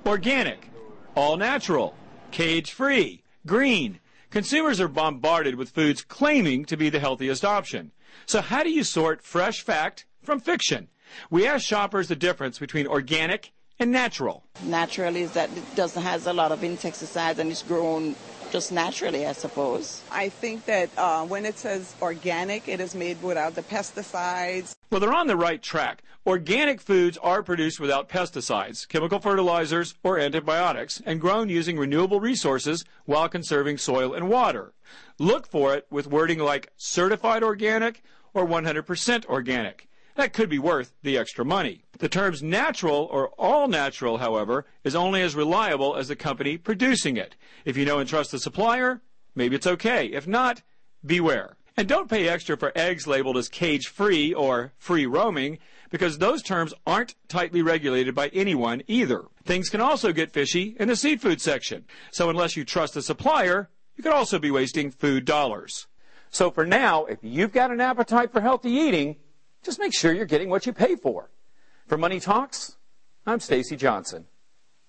organic, all natural, cage-free, green. Consumers are bombarded with foods claiming to be the healthiest option. So how do you sort fresh fact from fiction? We asked shoppers the difference between organic and natural. Natural is that it doesn't has a lot of insecticides and it's grown just naturally, I suppose. I think that when it says organic, it is made without the pesticides. Well, they're on the right track. Organic foods are produced without pesticides, chemical fertilizers, or antibiotics, and grown using renewable resources while conserving soil and water. Look for it with wording like certified organic or 100% organic. That could be worth the extra money. The terms natural or all natural, however, is only as reliable as the company producing it. If you know and trust the supplier, maybe it's okay. If not, beware. And don't pay extra for eggs labeled as cage-free or free roaming, because those terms aren't tightly regulated by anyone either. Things can also get fishy in the seafood section. So unless you trust the supplier, you could also be wasting food dollars. So for now, if you've got an appetite for healthy eating, just make sure you're getting what you pay for. For Money Talks, I'm Stacy Johnson.